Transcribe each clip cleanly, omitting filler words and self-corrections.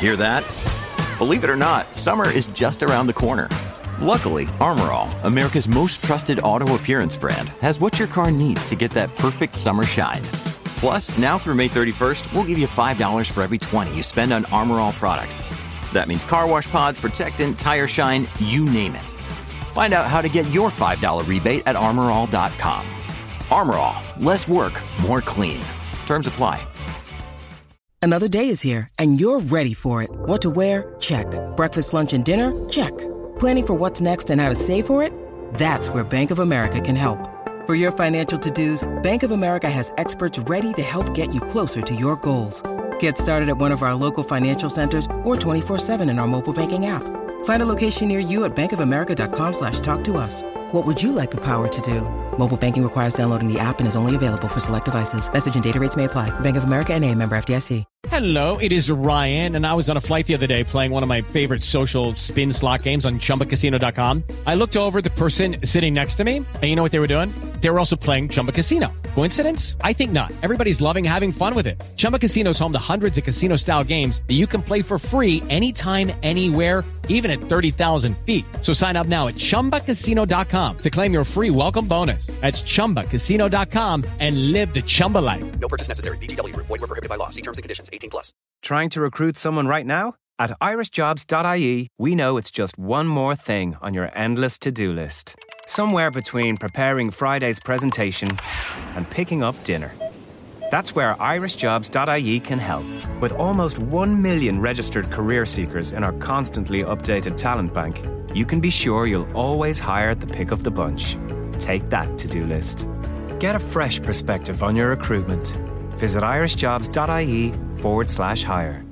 Hear that? Believe it or not, summer is just around the corner. Luckily, Armor All, America's most trusted auto appearance brand, has what your car needs to get that perfect summer shine. Plus, now through May 31st, we'll give you $5 for every $20 you spend on Armor All products. That means car wash pods, protectant, tire shine, you name it. Find out how to get your $5 rebate at armorall.com. Armor All, less work, more clean. Terms apply. Another day is here, and you're ready for it. What to wear? Check. Breakfast, lunch, and dinner? Check. Planning for what's next and how to save for it? That's where Bank of America can help. For your financial to-dos, Bank of America has experts ready to help get you closer to your goals. Get started at one of our local financial centers or 24/7 in our mobile banking app. Find a location near you at bankofamerica.com/talktous. What would you like the power to do? Mobile banking requires downloading the app and is only available for select devices. Message and data rates may apply. Bank of America N.A., member FDIC. Hello, it is Ryan, and I was on a flight the other day playing one of my favorite social spin slot games on ChumbaCasino.com. I looked over at the person sitting next to me, and you know what they were doing? They were also playing Chumba Casino. Coincidence? I think not. Everybody's loving having fun with it. Chumba Casino is home to hundreds of casino-style games that you can play for free anytime, anywhere, even at 30,000 feet. So sign up now at ChumbaCasino.com to claim your free welcome bonus. That's ChumbaCasino.com and live the Chumba life. No purchase necessary. VGW. Void where prohibited by law. See terms and conditions. 18+. Trying to recruit someone right now? At irishjobs.ie, we know it's just one more thing on your endless to-do list. Somewhere between preparing Friday's presentation and picking up dinner. That's where irishjobs.ie can help. With almost 1 million registered career seekers in our constantly updated talent bank, you can be sure you'll always hire the pick of the bunch. Take that to-do list. Get a fresh perspective on your recruitment. Visit irishjobs.ie/hire.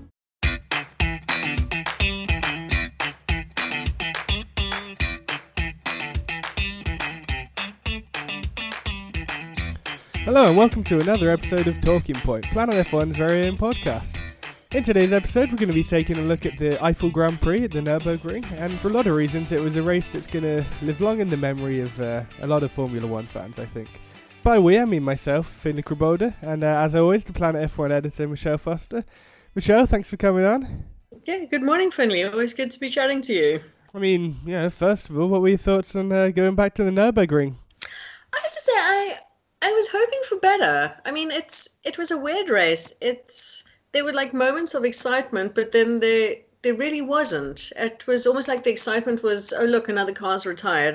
Hello and welcome to another episode of Talking Point, Planet F1's very own podcast. In today's episode we're going to be taking a look at the Eiffel Grand Prix at the Nürburgring, and for a lot of reasons it was a race that's going to live long in the memory of a lot of Formula 1 fans, I think. By we, I mean myself, Finley Kraboda, and as always the Planet F1 editor Michelle Foster. Michelle, thanks for coming on. Yeah, good morning Finley, always good to be chatting to you. I mean, first of all, what were your thoughts on going back to the Nürburgring? I have to say, I was hoping for better. I mean, it was a weird race. There were like moments of excitement, but then there really wasn't. It was almost like the excitement was, oh look, another car's retired.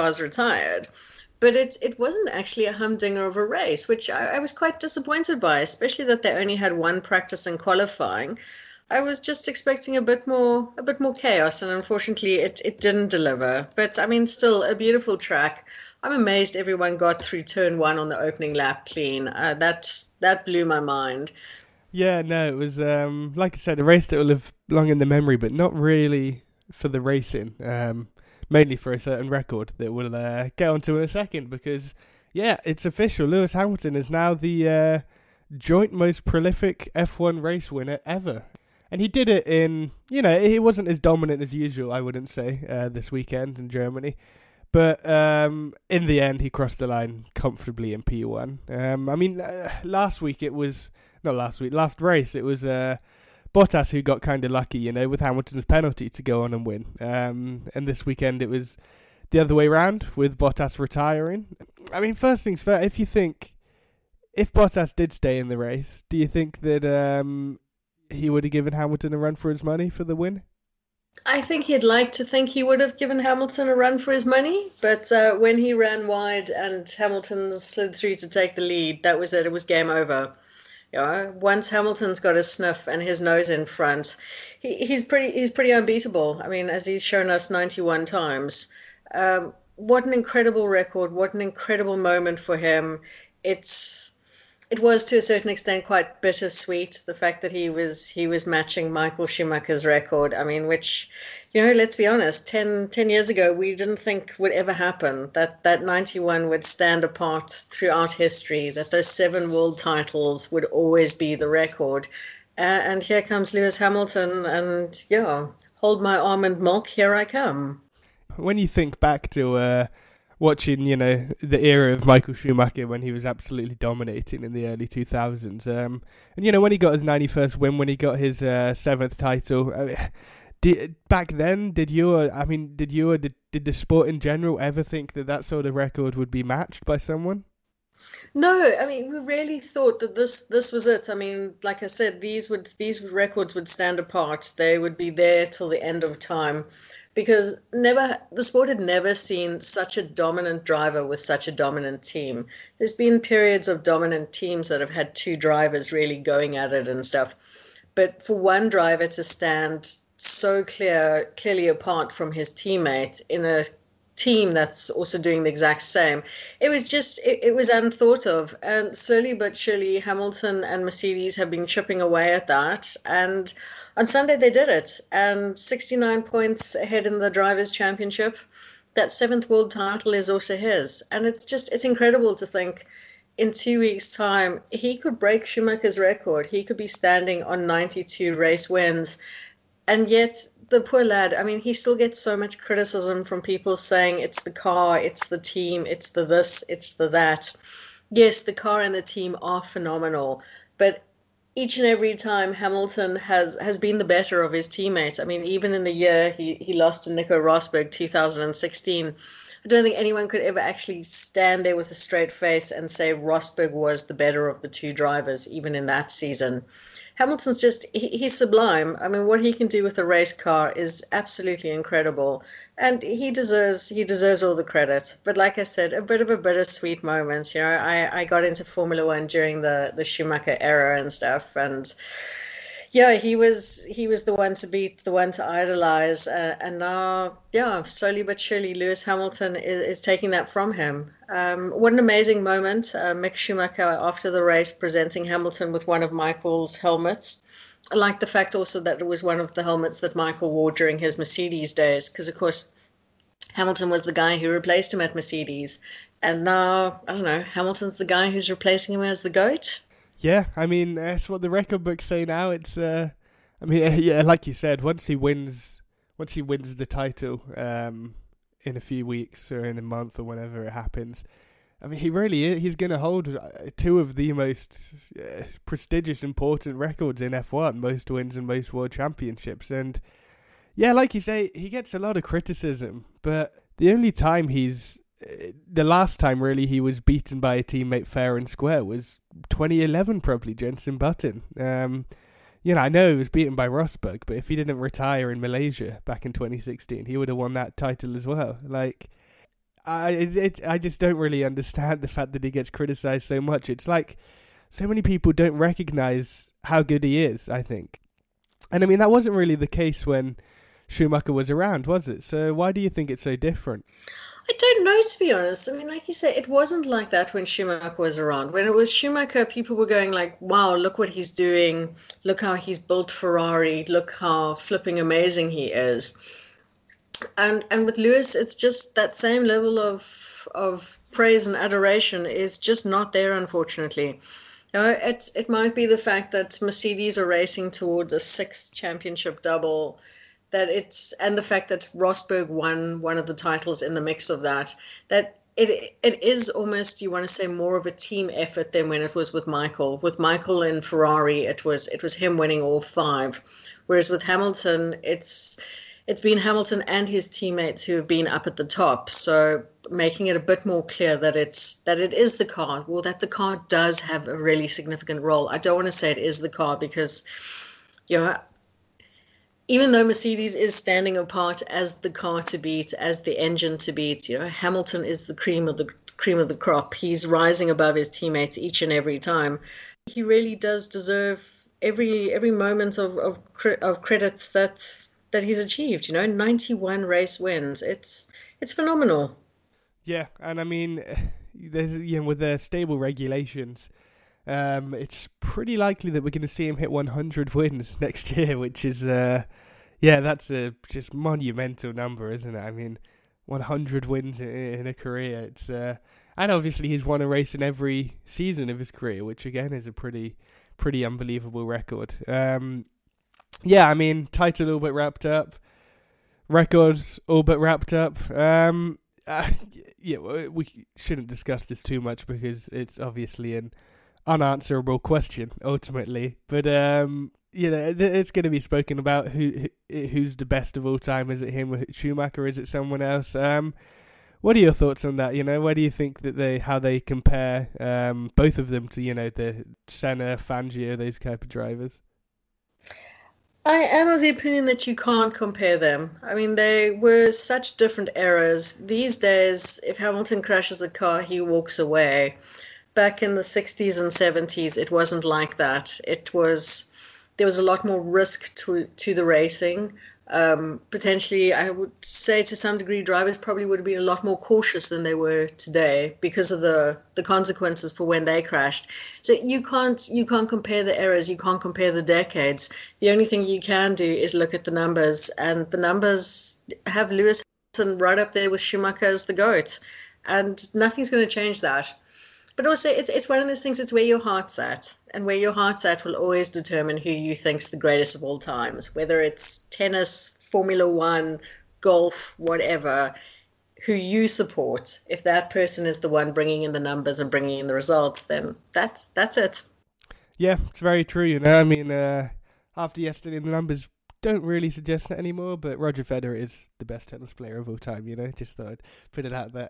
But it wasn't actually a humdinger of a race, which I was quite disappointed by, especially that they only had one practice in qualifying. I was just expecting a bit more chaos, and unfortunately it didn't deliver. But I mean, still a beautiful track. I'm amazed everyone got through turn one on the opening lap clean. That blew my mind. Yeah, no, it was, like I said, a race that will live long in the memory, but not really for the racing. Mainly for a certain record that we'll get onto in a second, because, yeah, it's official. Lewis Hamilton is now the joint most prolific F1 race winner ever. And he did it in, he wasn't as dominant as usual, I wouldn't say, this weekend in Germany. But in the end, he crossed the line comfortably in P1. Last race, it was Bottas who got kind of lucky, with Hamilton's penalty to go on and win. And this weekend, it was the other way around, with Bottas retiring. I mean, first things first, if Bottas did stay in the race, do you think that he would have given Hamilton a run for his money for the win? I think he'd like to think he would have given Hamilton a run for his money, but when he ran wide and Hamilton slid through to take the lead, that was it. It was game over. Once Hamilton's got his sniff and his nose in front, he's pretty unbeatable. I mean, as he's shown us 91 times. What an incredible record! What an incredible moment for him. It was to a certain extent quite bittersweet, the fact that he was matching Michael Schumacher's record. I mean, which, let's be honest, 10 years ago, we didn't think would ever happen, that 91 would stand apart throughout history, that those 7 world titles would always be the record. And here comes Lewis Hamilton, and hold my almond milk, here I come. When you think back to watching, the era of Michael Schumacher when he was absolutely dominating in the early 2000s. And, when he got his 91st win, when he got his 7th title, back then, did the sport in general ever think that sort of record would be matched by someone? No, I mean, we really thought that this was it. I mean, like I said, these records would stand apart. They would be there till the end of time, because the sport had never seen such a dominant driver with such a dominant team. There's been periods of dominant teams that have had two drivers really going at it and stuff, but for one driver to stand so clearly apart from his teammate in a team that's also doing the exact same, it was unthought of. And slowly but surely Hamilton and Mercedes have been chipping away at that, and on Sunday they did it, and 69 points ahead in the Drivers' Championship. That 7th world title is also his, and it's incredible to think in 2 weeks' time he could break Schumacher's record. He could be standing on 92 race wins, and yet the poor lad, I mean, he still gets so much criticism from people saying it's the car, it's the team, it's the this, it's the that. Yes, the car and the team are phenomenal, but each and every time Hamilton has been the better of his teammates. I mean, even in the year he lost to Nico Rosberg, 2016, I don't think anyone could ever actually stand there with a straight face and say Rosberg was the better of the two drivers, even in that season. Hamilton's he's sublime. I mean, what he can do with a race car is absolutely incredible, and he deserves all the credit. But like I said, a bit of a bittersweet moment. I got into Formula One during the Schumacher era and stuff, and yeah, he was the one to beat, the one to idolize, and now, slowly but surely, Lewis Hamilton is taking that from him. What an amazing moment. Mick Schumacher, after the race, presenting Hamilton with one of Michael's helmets. I like the fact also that it was one of the helmets that Michael wore during his Mercedes days, because, of course, Hamilton was the guy who replaced him at Mercedes. And now, I don't know, Hamilton's the guy who's replacing him as the GOAT. Yeah, I mean, that's what the record books say now. It's, like you said, once he wins the title in a few weeks or in a month or whenever it happens, I mean, he's going to hold two of the most prestigious, important records in F1, most wins and most world championships. And yeah, like you say, he gets a lot of criticism, but the last time really he was beaten by a teammate fair and square was 2011, probably, Jenson Button. I know he was beaten by Rosberg, but if he didn't retire in Malaysia back in 2016, he would have won that title as well. Like, I just don't really understand the fact that he gets criticised so much. It's like so many people don't recognise how good he is, I think. And I mean, that wasn't really the case when Schumacher was around, was it? So why do you think it's so different? I don't know, to be honest. I mean, like you say, it wasn't like that when Schumacher was around. When it was Schumacher, people were going like, wow, look what he's doing. Look how he's built Ferrari. Look how flipping amazing he is. And with Lewis, it's just that same level of praise and adoration is just not there, unfortunately. It might be the fact that Mercedes are racing towards a 6th championship double, and the fact that Rosberg won one of the titles in the mix of that it is almost, you want to say, more of a team effort than when it was with Michael. With Michael in Ferrari, it was him winning all 5, whereas with Hamilton, it's been Hamilton and his teammates who have been up at the top. So making it a bit more clear that it is the car, well, that the car does have a really significant role. I don't want to say it is the car because, even though Mercedes is standing apart as the car to beat, as the engine to beat, Hamilton is the cream of the crop. He's rising above his teammates each and every time. He really does deserve every moment of credits that he's achieved. 91 race wins. It's phenomenal. Yeah, and I mean, with the stable regulations, it's pretty likely that we're going to see him hit 100 wins next year, which is, that's a just monumental number, isn't it? I mean, 100 wins in a career. It's and obviously he's won a race in every season of his career, which again is a pretty unbelievable record. I mean, title all but wrapped up, records all but wrapped up. Yeah, we shouldn't discuss this too much because it's obviously an unanswerable question ultimately. But it's going to be spoken about who's the best of all time. Is it him or Schumacher? Is it someone else? What are your thoughts on that? Where do you think that how they compare both of them to the Senna, Fangio, those type of drivers? I am of the opinion that you can't compare them. I mean, they were such different eras. These days, if Hamilton crashes a car, he walks away. Back in the 60s and 70s, it wasn't like that. There was a lot more risk to the racing. Potentially, I would say to some degree, drivers probably would have been a lot more cautious than they were today because of the consequences for when they crashed. So you can't compare the eras, you can't compare the decades. The only thing you can do is look at the numbers, and the numbers have Lewis Hamilton right up there with Schumacher as the GOAT, and nothing's going to change that. But also, it's one of those things, it's where your heart's at. And where your heart's at will always determine who you think's the greatest of all times. Whether it's tennis, Formula One, golf, whatever, who you support. If that person is the one bringing in the numbers and bringing in the results, then that's it. Yeah, it's very true. I mean, after yesterday, the numbers don't really suggest that anymore, but Roger Federer is the best tennis player of all time, just thought I'd put it out there.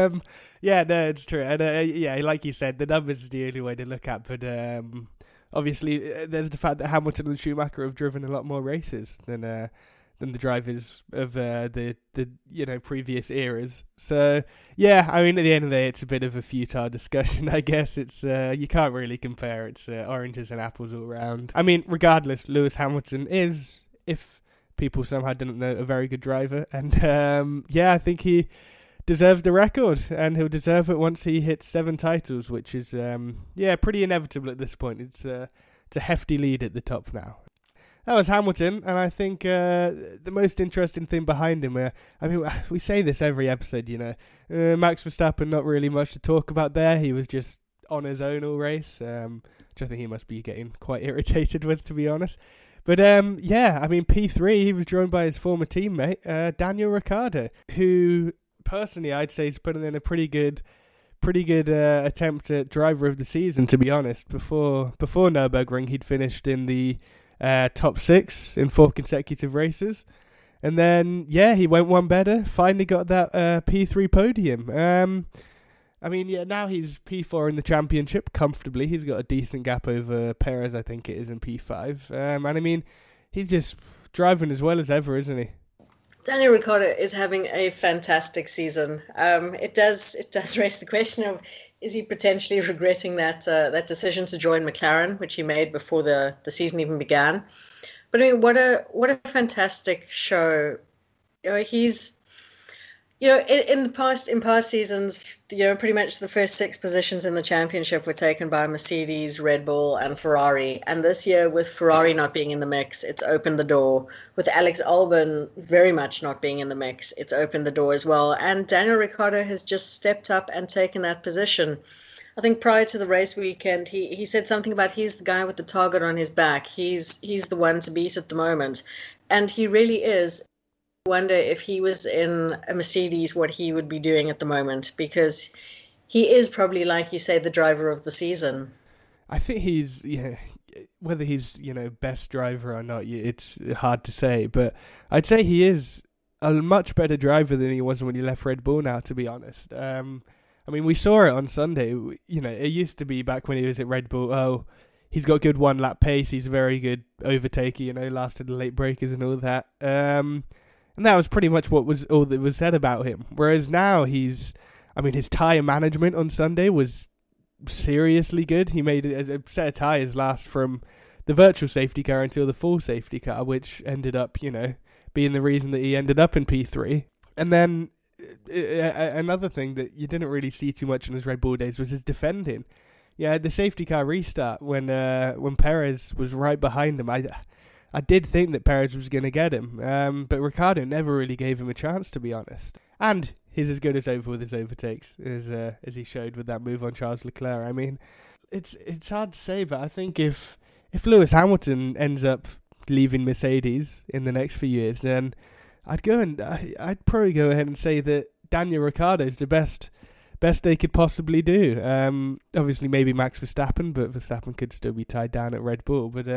It's true. And like you said, the numbers is the only way to look at, but obviously there's the fact that Hamilton and Schumacher have driven a lot more races than the drivers of the previous eras. So I mean, at the end of the day, it's a bit of a futile discussion, I guess. It's you can't really compare. It's oranges and apples all around. I mean, regardless, Lewis Hamilton is, if people somehow didn't know, a very good driver. And I think he deserves the record, and he'll deserve it once he hits 7 titles, which is pretty inevitable at this point. It's a hefty lead at the top now. That was Hamilton, and I think the most interesting thing behind him, I mean, we say this every episode, Max Verstappen, not really much to talk about there. He was just on his own all race, which I think he must be getting quite irritated with, to be honest. But I mean, P3, he was joined by his former teammate, Daniel Ricciardo, who personally I'd say is putting in a pretty good attempt at driver of the season, to be honest. Before Nürburgring, he'd finished in the top 6 in 4 consecutive races. And then, he went one better, finally got that P3 podium. Now he's P4 in the championship comfortably. He's got a decent gap over Perez, I think it is, in P5. And I mean, he's just driving as well as ever, isn't he? Daniel Ricciardo is having a fantastic season. It does raise the question of, is he potentially regretting that decision to join McLaren, which he made before the season even began? But I mean, what a fantastic show! He's in past seasons, pretty much the first 6 positions in the championship were taken by Mercedes, Red Bull, and Ferrari. And this year, with Ferrari not being in the mix, it's opened the door. With Alex Albon very much not being in the mix, it's opened the door as well. And Daniel Ricciardo has just stepped up and taken that position. I think prior to the race weekend, he said something about he's the guy with the target on his back. He's the one to beat at the moment. And he really is. Wonder if he was in a Mercedes, what he would be doing at the moment, because he is probably, like you say, the driver of the season. I think he's, whether he's, best driver or not, it's hard to say, but I'd say he is a much better driver than he was when he left Red Bull now, to be honest. I mean, we saw it on Sunday. It used to be back when he was at Red Bull, he's got good one-lap pace, he's a very good overtaker, lasted the late breakers and all that. And that was pretty much all that was said about him. Whereas now his tyre management on Sunday was seriously good. He made a set of tyres last from the virtual safety car until the full safety car, which ended up, being the reason that he ended up in P3. And then another thing that you didn't really see too much in his Red Bull days was his defending. Yeah, the safety car restart when Perez was right behind him. I did think that Perez was going to get him, but Ricciardo never really gave him a chance, to be honest. And he's as good as over with his overtakes, as he showed with that move on Charles Leclerc. I mean, it's hard to say, but I think if Lewis Hamilton ends up leaving Mercedes in the next few years, then I'd probably go ahead and say that Daniel Ricciardo's the best they could possibly do. Obviously, maybe Max Verstappen, but Verstappen could still be tied down at Red Bull. But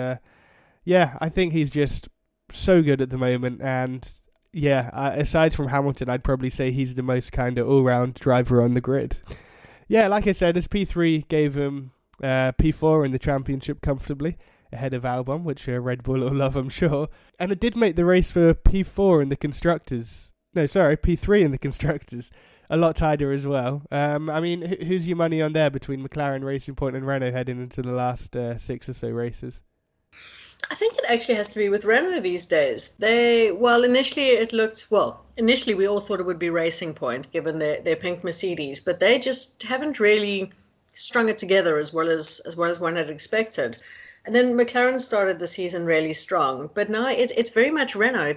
I think he's just so good at the moment. And aside from Hamilton, I'd probably say he's the most kind of all-round driver on the grid. Yeah, like I said, his P3 gave him P4 in the championship comfortably, ahead of Albon, which Red Bull will love, I'm sure. And it did make the race for P4 in the Constructors. No, sorry, P3 in the Constructors a lot tighter as well. Who's your money on there between McLaren, Racing Point and Renault heading into the last 6 or so races? I think it actually has to be with Renault these days. Initially we all thought it would be Racing Point given their pink Mercedes, but they just haven't really strung it together as well as one had expected. And then McLaren started the season really strong, but now it's very much Renault.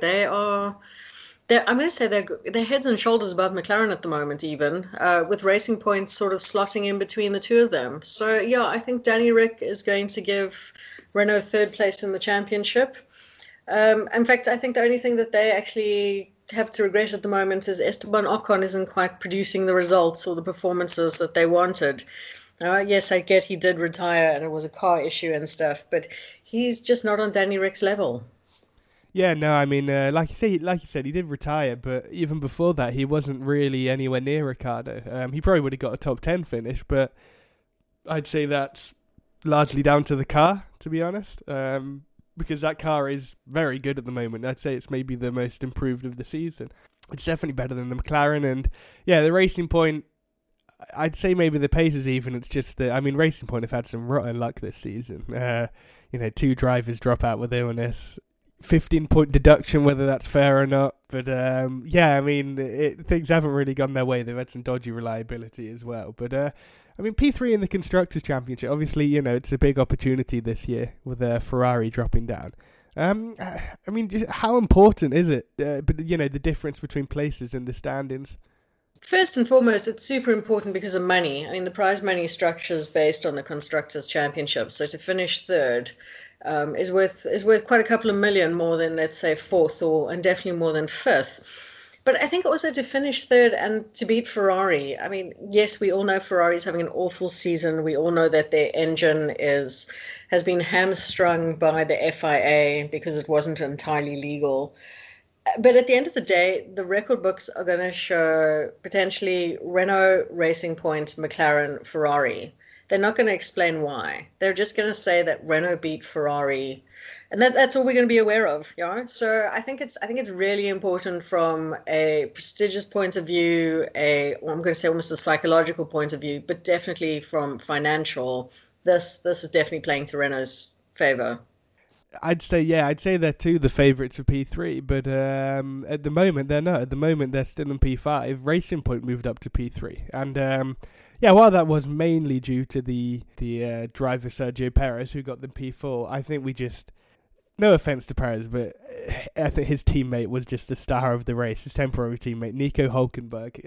I'm going to say they're heads and shoulders above McLaren at the moment, even with Racing Point sort of slotting in between the two of them. So yeah, I think Danny Ric is going to give Renault third place in the championship. In fact, I think the only thing that they actually have to regret at the moment is Esteban Ocon isn't quite producing the results or the performances that they wanted. Yes, I get he did retire and it was a car issue and stuff, but he's just not on Danny Ric's level. Yeah, no, I mean, like you said, he did retire, but even before that, he wasn't really anywhere near Ricciardo. He probably would have got a top 10 finish, but I'd say that's largely down to the car, to be honest, because that car is very good at the moment. I'd say it's maybe the most improved of the season. It's definitely better than the McLaren, and yeah, the Racing Point, I'd say maybe the pace is even. It's just that, Racing Point have had some rotten luck this season. 2 drivers drop out with illness. 15-point deduction, whether that's fair or not. But things haven't really gone their way. They've had some dodgy reliability as well. But P3 in the Constructors' Championship, obviously, it's a big opportunity this year with Ferrari dropping down. Just how important is it? The difference between places in the standings. First and foremost, it's super important because of money. The prize money structure is based on the Constructors' Championship. So to finish third is worth quite a couple of million more than, let's say, fourth, and definitely more than fifth. But I think also to finish third and to beat Ferrari. Yes, we all know Ferrari's having an awful season. We all know that their engine has been hamstrung by the FIA because it wasn't entirely legal. But at the end of the day, the record books are going to show potentially Renault, Racing Point, McLaren, Ferrari. They're not going to explain why. They're just going to say that Renault beat Ferrari, and that's all we're going to be aware of. So I think it's really important from a prestigious point of view, I'm going to say almost a psychological point of view, but definitely from financial. This is definitely playing to Renault's favor. I'd say they're the favourites for P3, but at the moment they're not. At the moment they're still in P5. Racing Point moved up to P3, and while that was mainly due to the driver Sergio Perez who got the P4, I think no offence to Perez, but I think his teammate was just the star of the race. His temporary teammate Nico Hülkenberg.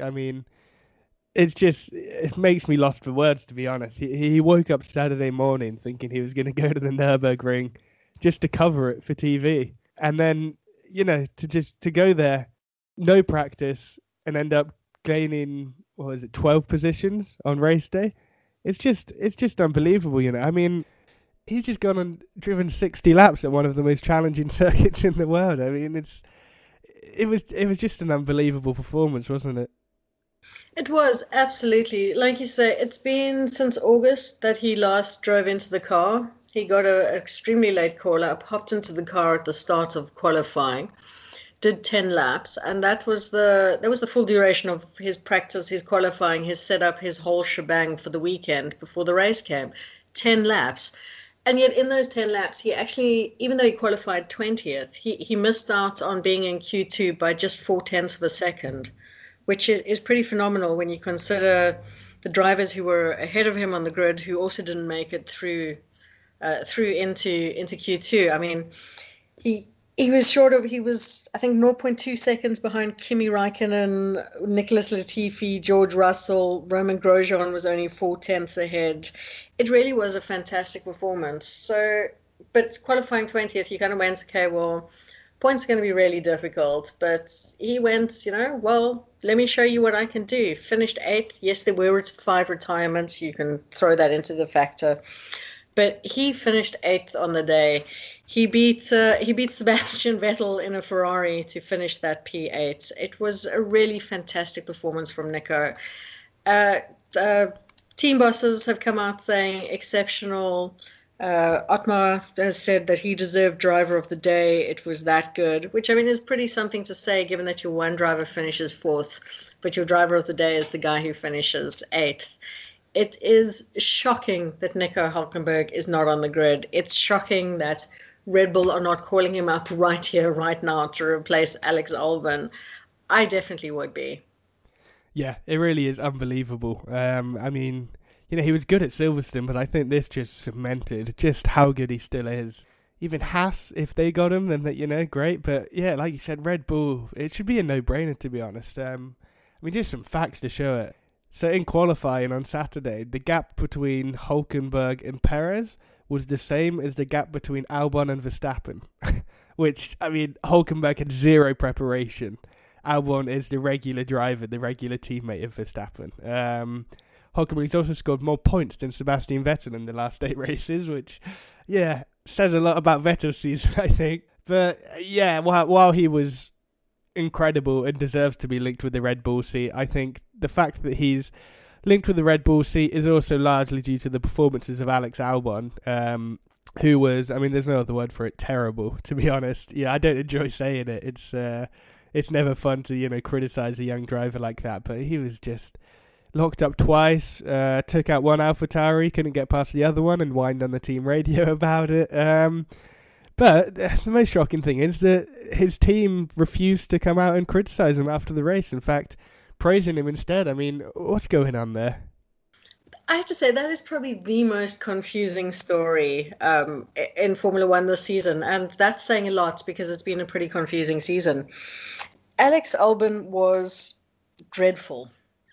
It makes me lost for words, to be honest. He woke up Saturday morning thinking he was going to go to the Nürburgring just to cover it for TV. And then, to go there, no practice, and end up gaining, 12 positions on race day? It's just unbelievable, He's just gone and driven 60 laps at one of the most challenging circuits in the world. It was just an unbelievable performance, wasn't it? It was, absolutely. Like you say, it's been since August that he last drove into the car. He got an extremely late call-up, hopped into the car at the start of qualifying, did 10 laps, and that was the full duration of his practice, his qualifying, his setup, his whole shebang for the weekend before the race came. 10 laps. And yet in those 10 laps, he actually, even though he qualified 20th, he missed out on being in Q2 by just 0.4 of a second, which is pretty phenomenal when you consider the drivers who were ahead of him on the grid who also didn't make it through into Q2. He was I think 0.2 seconds behind Kimi Räikkönen, Nicholas Latifi, George Russell. Roman Grosjean was only 0.4 ahead. It really was a fantastic performance. So, but qualifying 20th, you kind of went, okay, well, points are going to be really difficult. But he went, let me show you what I can do. Finished 8th. Yes, there were 5 retirements. You can throw that into the factor. But he finished 8th on the day. He beat Sebastian Vettel in a Ferrari to finish that P8. It was a really fantastic performance from Nico. Team bosses have come out saying exceptional. Otmar has said that he deserved driver of the day. It was that good, which I mean is pretty something to say given that your one driver finishes 4th, but your driver of the day is the guy who finishes 8th. It is shocking that Nico Hülkenberg is not on the grid. It's shocking that Red Bull are not calling him up right here, right now to replace Alex Albon. I definitely would be. Yeah, it really is unbelievable. I mean, you know, he was good at Silverstone, but I think this just cemented just how good he still is. Even Haas, if they got him, then, you know, great. But, yeah, like you said, Red Bull, it should be a no-brainer, to be honest. I mean, just some facts to show it. So in qualifying on Saturday, the gap between Hülkenberg and Perez was the same as the gap between Albon and Verstappen. Which, I mean, Hülkenberg had zero preparation. Albon is the regular driver, the regular teammate of Verstappen. Hülkenberg's also scored more points than Sebastian Vettel in the last 8 races, which, yeah, says a lot about Vettel's season, I think. But, yeah, while he was incredible and deserves to be linked with the Red Bull seat, I think the fact that he's linked with the Red Bull seat is also largely due to the performances of Alex Albon, who was, I mean, there's no other word for it, terrible, to be honest. Yeah, I don't enjoy saying it. It's never fun to, you know, criticise a young driver like that, but he was just locked up twice, took out one AlphaTauri, couldn't get past the other one, and whined on the team radio about it. But the most shocking thing is that his team refused to come out and criticise him after the race. In fact, praising him instead. I mean, what's going on there? I have to say, that is probably the most confusing story in Formula One this season. And that's saying a lot because it's been a pretty confusing season. Alex Albon was dreadful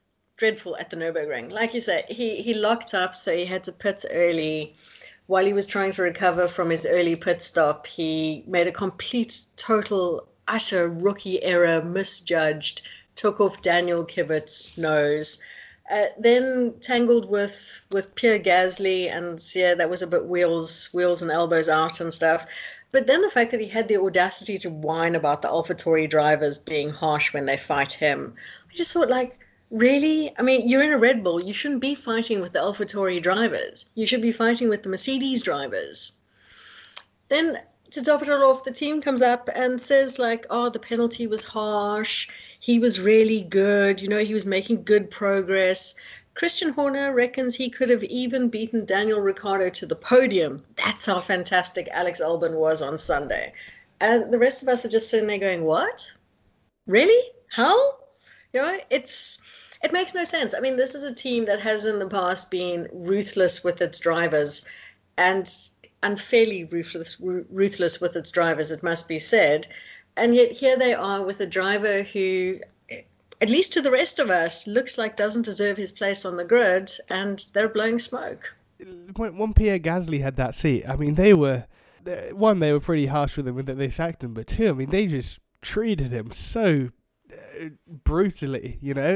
at the Nürburgring. Like you said, he locked up, so he had to pit early. While he was trying to recover from his early pit stop, he made a complete, total, utter rookie error, misjudged, took off Daniel Kvyat's nose. Then tangled with Pierre Gasly, and yeah, that was a bit wheels and elbows out and stuff. But then the fact that he had the audacity to whine about the AlphaTauri drivers being harsh when they fight him, I just thought, like, really? I mean, you're in a Red Bull. You shouldn't be fighting with the AlphaTauri drivers. You should be fighting with the Mercedes drivers. Then, to top it all off, the team comes up and says, like, oh, the penalty was harsh. He was really good. You know, he was making good progress. Christian Horner reckons he could have even beaten Daniel Ricciardo to the podium. That's how fantastic Alex Albon was on Sunday. And the rest of us are just sitting there going, what? Really? How? You know, it makes no sense. I mean, this is a team that has in the past been ruthless with its drivers and unfairly ruthless with its drivers, it must be said. And yet here they are with a driver who, at least to the rest of us, looks like doesn't deserve his place on the grid, and they're blowing smoke. When Pierre Gasly had that seat, I mean, they were pretty harsh with him when they sacked him, but two, I mean, they just treated him so brutally, you know.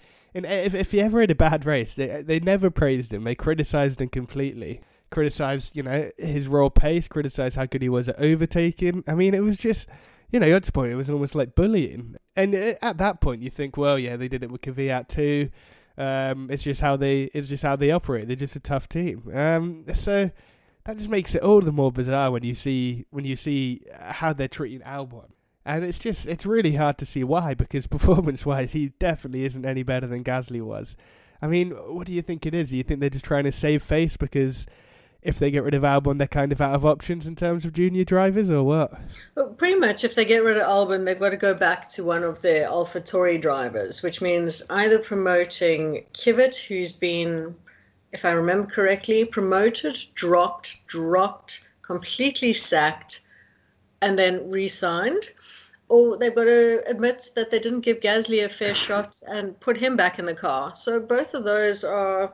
If he ever had a bad race, they never praised him. They criticised him completely. Criticised, you know, his raw pace, criticised how good he was at overtaking. I mean, it was just, you know, at this point, it was almost like bullying. And at that point, you think, well, yeah, they did it with Kvyat too. It's just how they operate. They're just a tough team. So that just makes it all the more bizarre when you see how they're treating Albon. And it's really hard to see why, because performance-wise, he definitely isn't any better than Gasly was. I mean, what do you think it is? Do you think they're just trying to save face because if they get rid of Albon, they're kind of out of options in terms of junior drivers, or what? Well, pretty much, if they get rid of Albon, they've got to go back to one of their AlphaTauri drivers, which means either promoting Kvyat, who's been, if I remember correctly, promoted, dropped, completely sacked, and then re-signed, or they've got to admit that they didn't give Gasly a fair shot and put him back in the car. So both of those are,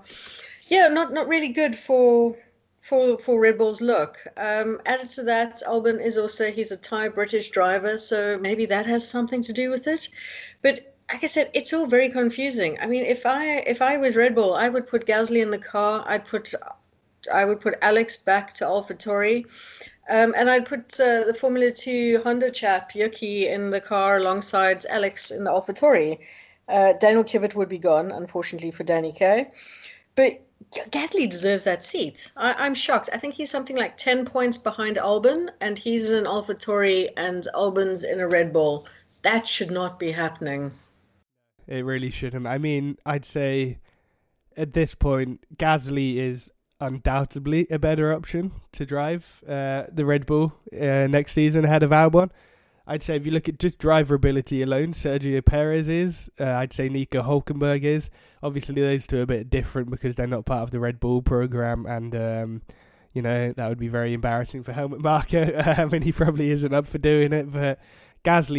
not really good for Red Bull's look. Added to that, Albon is also, he's a Thai British driver, so maybe that has something to do with it. But like I said, it's all very confusing. I mean, if I was Red Bull, I would put Gasly in the car. I would put Alex back to AlphaTauri, and I'd put the Formula 2 Honda chap Yuki in the car alongside Alex in the AlphaTauri. Daniel Kivitt would be gone, unfortunately for Danny K. But Gasly deserves that seat. I'm shocked. I think he's something like 10 points behind Albon, and he's in an AlphaTauri, and Albon's in a Red Bull. That should not be happening. It really shouldn't. I mean, I'd say at this point, Gasly is undoubtedly a better option to drive the Red Bull next season ahead of Albon. I'd say if you look at just driver ability alone, Sergio Perez is. I'd say Nico Hulkenberg is. Obviously, those two are a bit different because they're not part of the Red Bull program, and that would be very embarrassing for Helmut Marko, and he probably isn't up for doing it. But Gasly,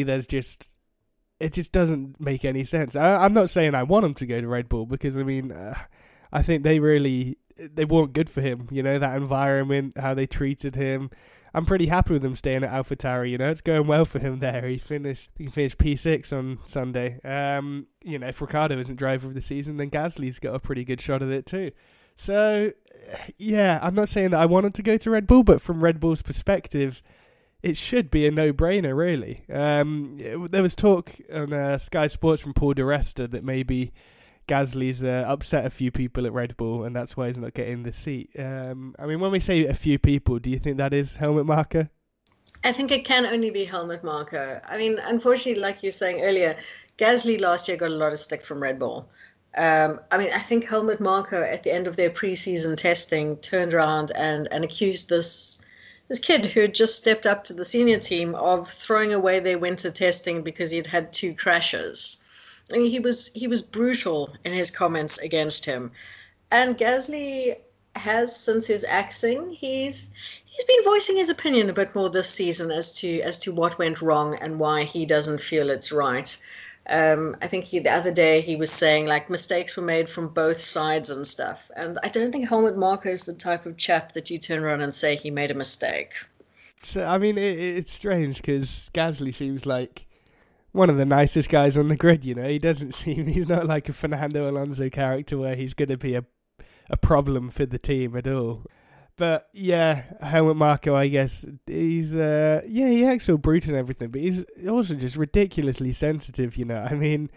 it just doesn't make any sense. I'm not saying I want him to go to Red Bull because, I mean, I think they weren't good for him. That environment, how they treated him. I'm pretty happy with him staying at AlphaTauri. It's going well for him there. He finished P6 on Sunday. If Ricciardo isn't driver of the season, then Gasly's got a pretty good shot at it too. So, yeah, I'm not saying that I want him to go to Red Bull, but from Red Bull's perspective, it should be a no-brainer, really. There was talk on Sky Sports from Paul di Resta that maybe Gasly's upset a few people at Red Bull, and that's why he's not getting the seat. I mean, when we say a few people, do you think that is Helmut Marko? I think it can only be Helmut Marko. I mean, unfortunately, like you were saying earlier, Gasly last year got a lot of stick from Red Bull. I think Helmut Marko at the end of their preseason testing turned around and accused this kid who had just stepped up to the senior team of throwing away their winter testing because he'd had 2 crashes. I mean, he was brutal in his comments against him. And Gasly has, since his axing, he's been voicing his opinion a bit more this season as to what went wrong and why he doesn't feel it's right. I think the other day he was saying like mistakes were made from both sides and stuff. And I don't think Helmut Marko is the type of chap that you turn around and say he made a mistake. So, I mean, it's strange because Gasly seems like one of the nicest guys on the grid, He doesn't he's not like a Fernando Alonso character where he's going to be a problem for the team at all. But yeah, Helmut Marko, I guess, he's, he acts all brute and everything, but he's also just ridiculously sensitive, I mean,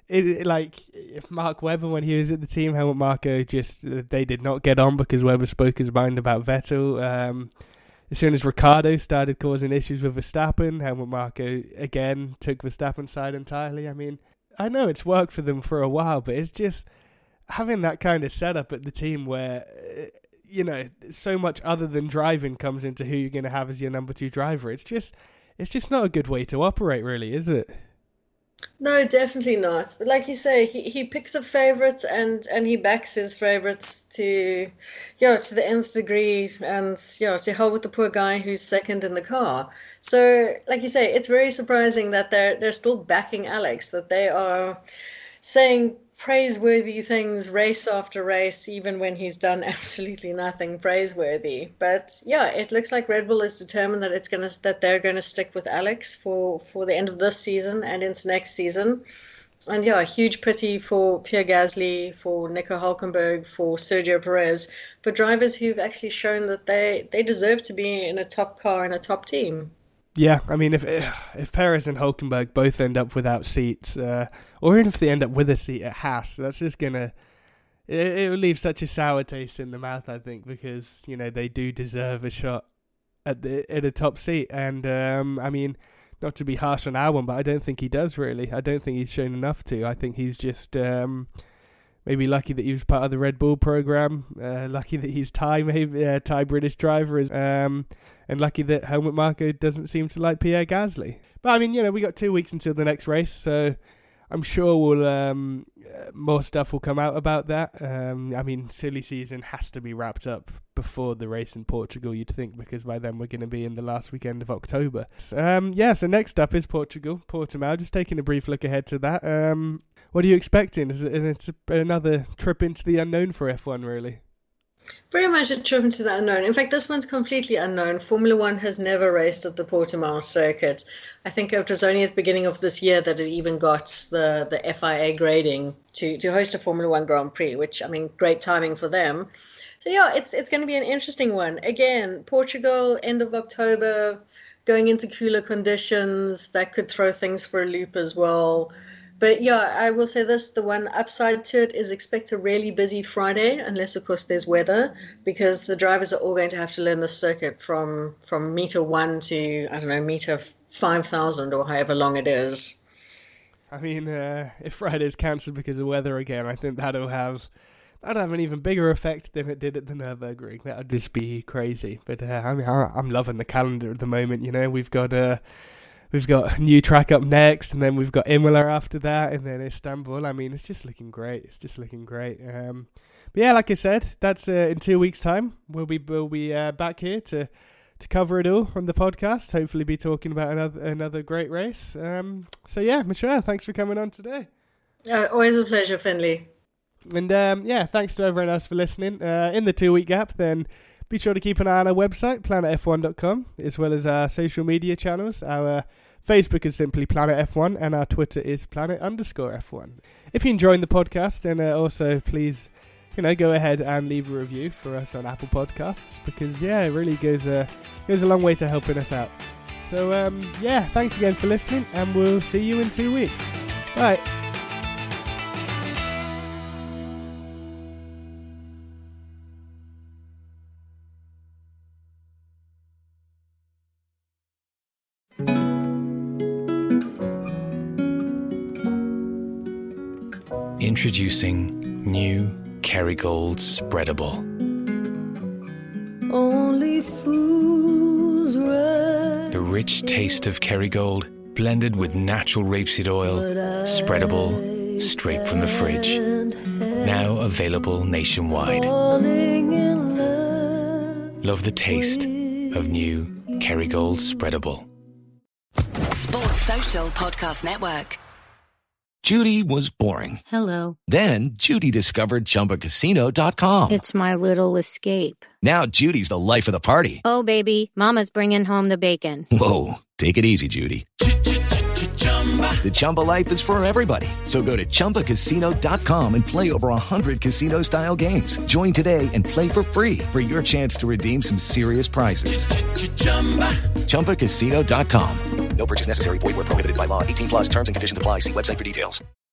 if Mark Webber, when he was at the team, Helmut Marko they did not get on because Webber spoke his mind about Vettel. As soon as Ricciardo started causing issues with Verstappen, Helmut Marko again took Verstappen's side entirely. I mean, I know it's worked for them for a while, but it's just having that kind of setup at the team where, so much other than driving comes into who you're going to have as your number 2 driver. It's just not a good way to operate, really, is it? No, definitely not. But like you say, he picks a favourite and he backs his favourites to the nth degree, and to hell with the poor guy who's second in the car. So, like you say, it's very surprising that they're still backing Alex, that they are saying praiseworthy things race after race, even when he's done absolutely nothing praiseworthy. But yeah, it looks like Red Bull is determined that they're gonna stick with Alex for the end of this season and into next season. And yeah, a huge pity for Pierre Gasly, for Nico Hulkenberg, for Sergio Perez, for drivers who've actually shown that they deserve to be in a top car and a top team. Yeah, I mean, if Perez and Hulkenberg both end up without seats, or even if they end up with a seat at Haas, that's just gonna it will leave such a sour taste in the mouth, I think, because they do deserve a shot at a top seat. And I mean, not to be harsh on Albon, but I don't think he does really. I don't think he's shown enough to. I think he's just maybe lucky that he was part of the Red Bull program, lucky that he's Thai British driver, and lucky that Helmut Marko doesn't seem to like Pierre Gasly. But I mean, we got 2 weeks until the next race, so I'm sure more stuff will come out about that. I mean, silly season has to be wrapped up before the race in Portugal, you'd think, because by then we're going to be in the last weekend of October. So next up is Portugal, Portimao. Just taking a brief look ahead to that. What are you expecting? It's another trip into the unknown for F1, really? Very much a trip into the unknown. In fact, this one's completely unknown. Formula One has never raced at the Portimao circuit. I think it was only at the beginning of this year that it even got the FIA grading to host a Formula One Grand Prix, which, I mean, great timing for them. So, yeah, it's going to be an interesting one. Again, Portugal, end of October, going into cooler conditions. That could throw things for a loop as well. But yeah, I will say this, the one upside to it is expect a really busy Friday, unless, of course, there's weather, because the drivers are all going to have to learn the circuit from meter 1 to, I don't know, meter 5,000 or however long it is. I mean, if Friday's cancelled because of weather again, I think that'll have an even bigger effect than it did at the Nürburgring. That would just be crazy. But I mean, I'm loving the calendar at the moment. You know, we've got a new track up next, and then we've got Imola after that, and then Istanbul. I mean, it's just looking great. But yeah, like I said, that's in 2 weeks' time. We'll be back here to cover it all on the podcast. Hopefully, be talking about another great race. So yeah, Michelle, thanks for coming on today. Always a pleasure, Finley. And yeah, thanks to everyone else for listening. In the 2 week gap, then. Be sure to keep an eye on our website, planetf1.com, as well as our social media channels. Our Facebook is simply Planet F1, and our Twitter is Planet_F1. If you're enjoying the podcast, then also please, go ahead and leave a review for us on Apple Podcasts, because yeah, it really goes a long way to helping us out. So yeah, thanks again for listening, and we'll see you in 2 weeks. Bye. Introducing new Kerrygold Spreadable. Only fools rush. The rich taste of Kerrygold, blended with natural rapeseed oil, spreadable straight from the fridge. Now available nationwide. Love the taste of new Kerrygold Spreadable. Sports Social Podcast Network. Judy was boring. Hello. Then Judy discovered ChumbaCasino.com. It's my little escape. Now Judy's the life of the party. Oh, baby, mama's bringing home the bacon. Whoa, take it easy, Judy. The Chumba life is for everybody. So go to ChumbaCasino.com and play over 100 casino-style games. Join today and play for free for your chance to redeem some serious prizes. ChumbaCasino.com. No purchase necessary. Void where prohibited by law. 18+ terms and conditions apply. See website for details.